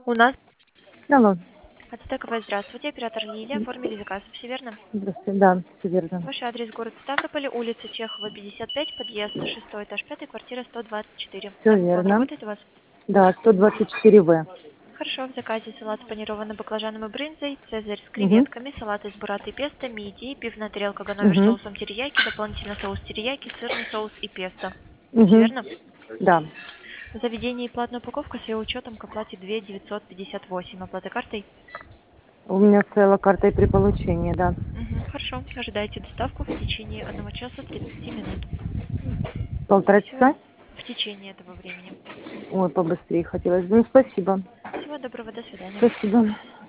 У нас Алло. Ацтековая, здравствуйте, оператор Лилия, оформили заказ, все верно? Здравствуйте. Да, все верно. Ваш адрес город Ставрополь, улица Чехова, 55, подъезд 6, этаж 5, квартира 124. Все Домофон верно. работает у вас? Да, 124В. Хорошо, в заказе салат с панированным баклажаном и брынзой, цезарь с Угу. креветками, салат из бураты и песто, мидии, пивная тарелка говновер с Угу. соусом терияки, дополнительно соус терияки, сырный соус и песто. Все Угу. верно? Да. Заведение и платная упаковка с ее учетом к оплате 2 958. Оплата картой? У меня стояла карта и при получении, да. Хорошо, ожидайте доставку в течение 1 часа 30 минут. 1,5 часа? Всё. В течение этого времени. Ой, побыстрее хотелось бы. Ну, спасибо. Всего доброго, до свидания. Спасибо.